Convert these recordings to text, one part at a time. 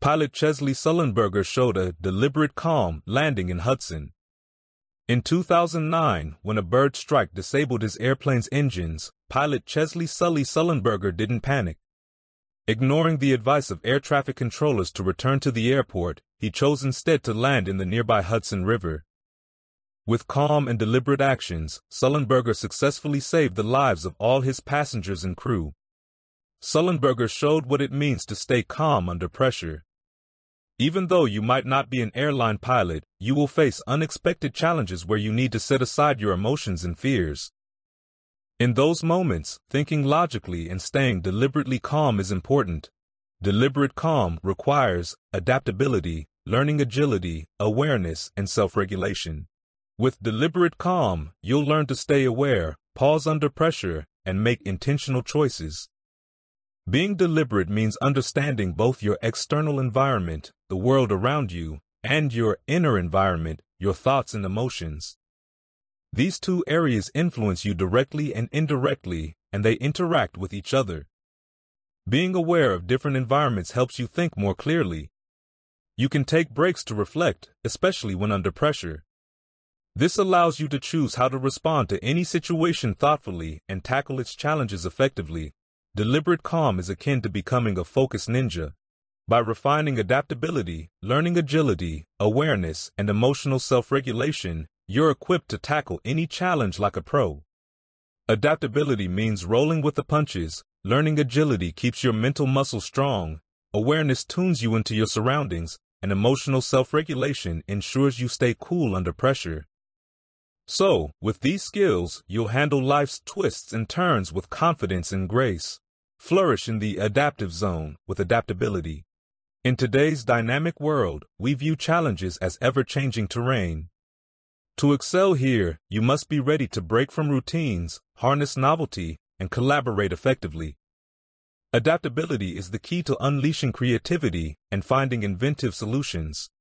Pilot Chesley Sullenberger showed a deliberate calm landing in Hudson. In 2009, when a bird strike disabled his airplane's engines, pilot Chesley Sully Sullenberger didn't panic. Ignoring the advice of air traffic controllers to return to the airport, he chose instead to land in the nearby Hudson River. With calm and deliberate actions, Sullenberger successfully saved the lives of all his passengers and crew. Sullenberger showed what it means to stay calm under pressure. Even though you might not be an airline pilot, you will face unexpected challenges where you need to set aside your emotions and fears. In those moments, thinking logically and staying deliberately calm is important. Deliberate calm requires adaptability, learning agility, awareness, and self-regulation. With deliberate calm, you'll learn to stay aware, pause under pressure, and make intentional choices. Being deliberate means understanding both your external environment, the world around you, and your inner environment, your thoughts and emotions. These two areas influence you directly and indirectly, and they interact with each other. Being aware of different environments helps you think more clearly. You can take breaks to reflect, especially when under pressure. This allows you to choose how to respond to any situation thoughtfully and tackle its challenges effectively. Deliberate calm is akin to becoming a focused ninja. By refining adaptability, learning agility, awareness, and emotional self-regulation, you're equipped to tackle any challenge like a pro. Adaptability means rolling with the punches, learning agility keeps your mental muscle strong, awareness tunes you into your surroundings, and emotional self-regulation ensures you stay cool under pressure. So, with these skills, you'll handle life's twists and turns with confidence and grace. Flourish in the adaptive zone with adaptability. In today's dynamic world, we view challenges as ever-changing terrain. To excel here, you must be ready to break from routines, harness novelty, and collaborate effectively. Adaptability is the key to unleashing creativity and finding inventive solutions.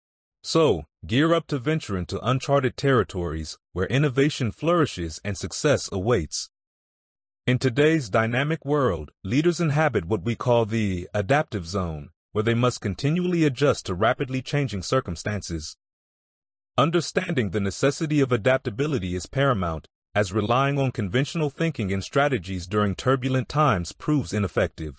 So, gear up to venture into uncharted territories where innovation flourishes and success awaits. In today's dynamic world, leaders inhabit what we call the adaptive zone, where they must continually adjust to rapidly changing circumstances. Understanding the necessity of adaptability is paramount, as relying on conventional thinking and strategies during turbulent times proves ineffective.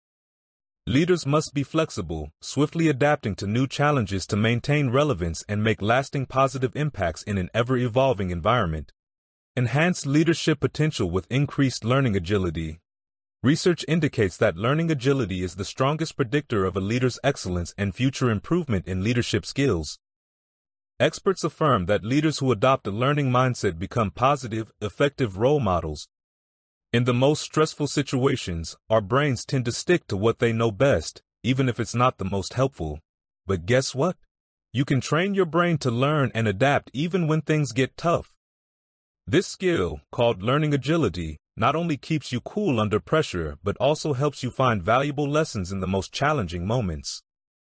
Leaders must be flexible, swiftly adapting to new challenges to maintain relevance and make lasting positive impacts in an ever-evolving environment. Enhance leadership potential with increased learning agility. Research indicates that learning agility is the strongest predictor of a leader's excellence and future improvement in leadership skills. Experts affirm that leaders who adopt a learning mindset become positive, effective role models. In the most stressful situations, our brains tend to stick to what they know best, even if it's not the most helpful. But guess what? You can train your brain to learn and adapt even when things get tough. This skill, called learning agility, not only keeps you cool under pressure but also helps you find valuable lessons in the most challenging moments.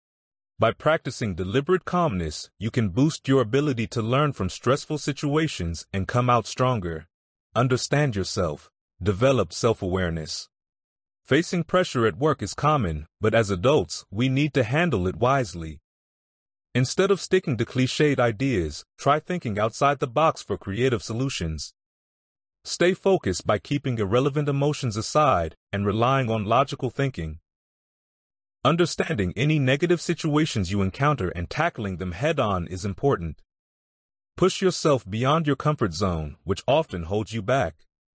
By practicing deliberate calmness, you can boost your ability to learn from stressful situations and come out stronger. Understand yourself. Develop self-awareness. Facing pressure at work is common, but as adults, we need to handle it wisely. Instead of sticking to cliched ideas, try thinking outside the box for creative solutions. Stay focused by keeping irrelevant emotions aside and relying on logical thinking. Understanding any negative situations you encounter and tackling them head-on is important. Push yourself beyond your comfort zone, which often holds you back.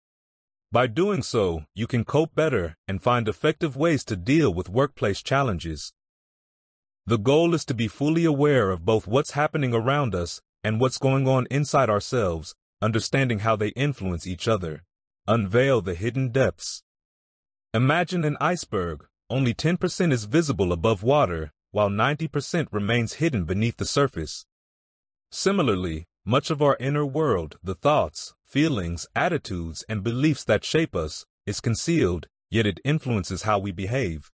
By doing so, you can cope better and find effective ways to deal with workplace challenges. The goal is to be fully aware of both what's happening around us and what's going on inside ourselves, understanding how they influence each other. Unveil the hidden depths. Imagine an iceberg. Only 10% is visible above water, while 90% remains hidden beneath the surface. Similarly, much of our inner world, the thoughts, feelings, attitudes, and beliefs that shape us, is concealed, yet it influences how we behave.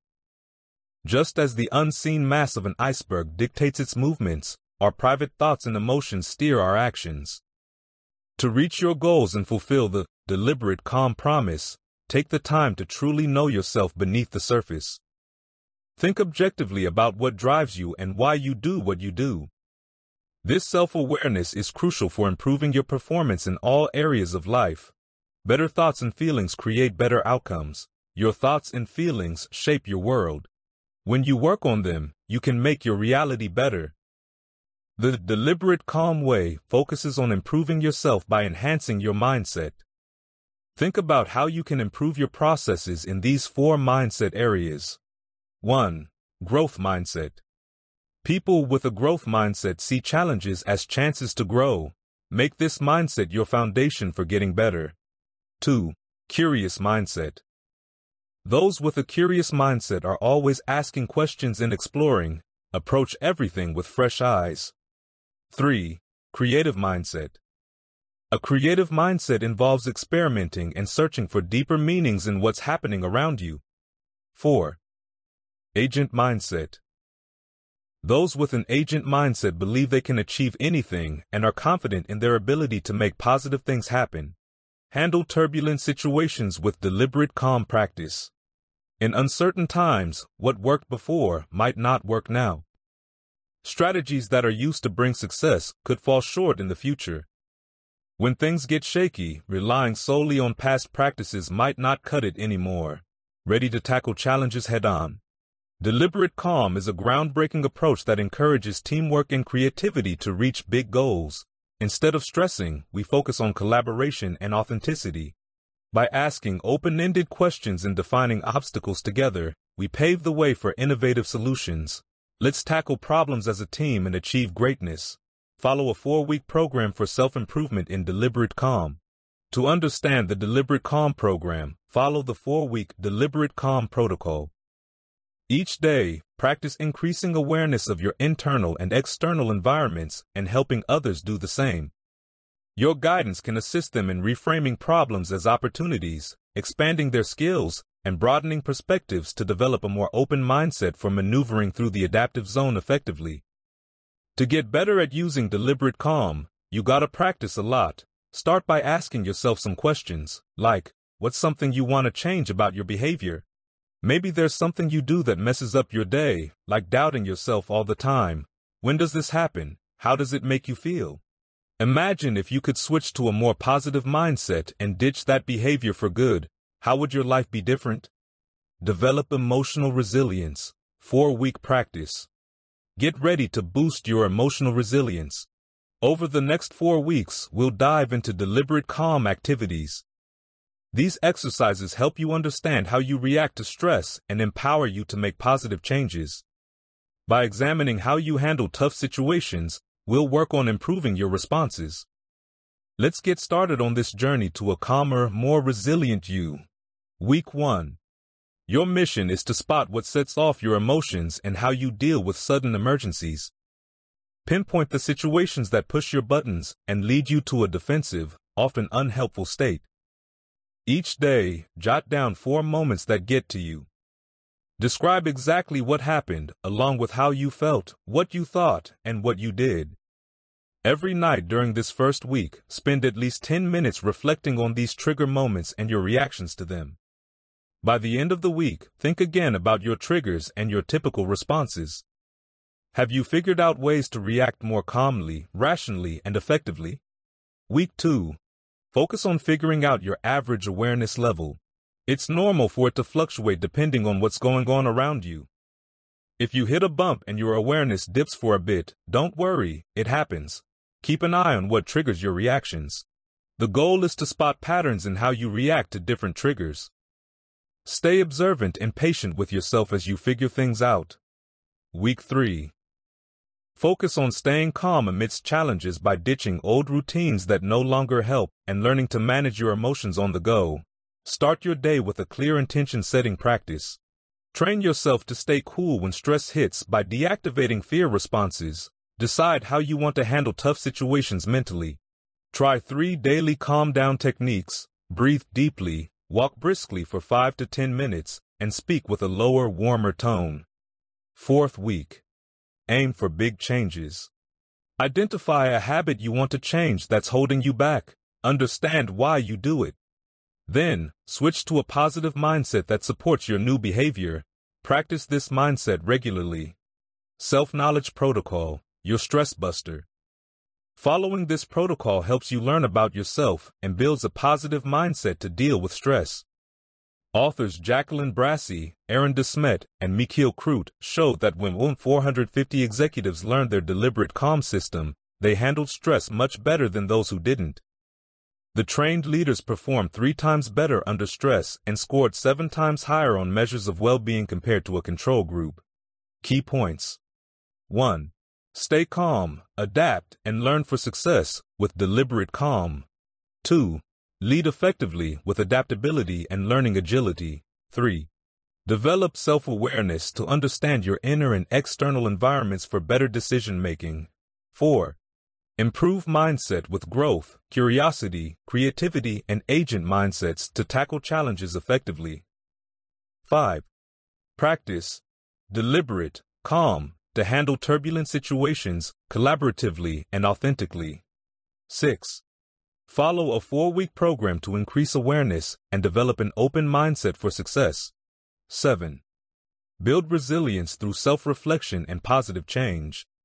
Just as the unseen mass of an iceberg dictates its movements, our private thoughts and emotions steer our actions. To reach your goals and fulfill the deliberate calm promise, take the time to truly know yourself beneath the surface. Think objectively about what drives you and why you do what you do. This self-awareness is crucial for improving your performance in all areas of life. Better thoughts and feelings create better outcomes. Your thoughts and feelings shape your world. When you work on them, you can make your reality better. The deliberate calm way focuses on improving yourself by enhancing your mindset. Think about how you can improve your processes in these 4 mindset areas. 1. Growth mindset. People with a growth mindset see challenges as chances to grow. Make this mindset your foundation for getting better. 2. Curious mindset. Those with a curious mindset are always asking questions and exploring, approach everything with fresh eyes. 3. Creative mindset. A creative mindset involves experimenting and searching for deeper meanings in what's happening around you. 4. Agent mindset. Those with an agent mindset believe they can achieve anything and are confident in their ability to make positive things happen. Handle turbulent situations with deliberate calm practice. In uncertain times, what worked before might not work now. Strategies that are used to bring success could fall short in the future. When things get shaky, relying solely on past practices might not cut it anymore. Ready to tackle challenges head-on. Deliberate calm is a groundbreaking approach that encourages teamwork and creativity to reach big goals. Instead of stressing, we focus on collaboration and authenticity. By asking open-ended questions and defining obstacles together, we pave the way for innovative solutions. Let's tackle problems as a team and achieve greatness. Follow a 4-week program for self-improvement in deliberate calm. To understand the Deliberate Calm program, follow the 4-week Deliberate Calm protocol. Each day, practice increasing awareness of your internal and external environments and helping others do the same. Your guidance can assist them in reframing problems as opportunities, expanding their skills, and broadening perspectives to develop a more open mindset for maneuvering through the adaptive zone effectively. To get better at using deliberate calm, you gotta practice a lot. Start by asking yourself some questions, like, what's something you want to change about your behavior? Maybe there's something you do that messes up your day, like doubting yourself all the time. When does this happen? How does it make you feel? Imagine if you could switch to a more positive mindset and ditch that behavior for good. How would your life be different? Develop emotional resilience. 4-week practice. Get ready to boost your emotional resilience. Over the next 4 weeks, we'll dive into deliberate calm activities. These exercises help you understand how you react to stress and empower you to make positive changes. By examining how you handle tough situations, we'll work on improving your responses. Let's get started on this journey to a calmer, more resilient you. Week 1. Your mission is to spot what sets off your emotions and how you deal with sudden emergencies. Pinpoint the situations that push your buttons and lead you to a defensive, often unhelpful state. Each day, jot down 4 moments that get to you. Describe exactly what happened, along with how you felt, what you thought, and what you did. Every night during this first week, spend at least 10 minutes reflecting on these trigger moments and your reactions to them. By the end of the week, think again about your triggers and your typical responses. Have you figured out ways to react more calmly, rationally, and effectively? Week 2. Focus on figuring out your average awareness level. It's normal for it to fluctuate depending on what's going on around you. If you hit a bump and your awareness dips for a bit, don't worry, it happens. Keep an eye on what triggers your reactions. The goal is to spot patterns in how you react to different triggers. Stay observant and patient with yourself as you figure things out. Week 3. Focus on staying calm amidst challenges by ditching old routines that no longer help and learning to manage your emotions on the go. Start your day with a clear intention-setting practice. Train yourself to stay cool when stress hits by deactivating fear responses. Decide how you want to handle tough situations mentally. Try 3 daily calm-down techniques. Breathe deeply, walk briskly for 5 to 10 minutes, and speak with a lower, warmer tone. 4th week. Aim for big changes. Identify a habit you want to change that's holding you back. Understand why you do it. Then, switch to a positive mindset that supports your new behavior. Practice this mindset regularly. Self-knowledge protocol, your stress buster. Following this protocol helps you learn about yourself and builds a positive mindset to deal with stress. Authors Jacqueline Brassey, Aaron DeSmet, and Mikhail Krut showed that when 450 executives learned their deliberate calm system, they handled stress much better than those who didn't. The trained leaders performed 3 times better under stress and scored 7 times higher on measures of well-being compared to a control group. Key points. 1. Stay calm, adapt, and learn for success with deliberate calm. 2. Lead effectively with adaptability and learning agility. 3. Develop self-awareness to understand your inner and external environments for better decision-making. 4. Improve mindset with growth, curiosity, creativity, and agent mindsets to tackle challenges effectively. 5. Practice deliberate, calm, to handle turbulent situations collaboratively and authentically. 6. Follow a 4-week program to increase awareness and develop an open mindset for success. 7. Build resilience through self-reflection and positive change.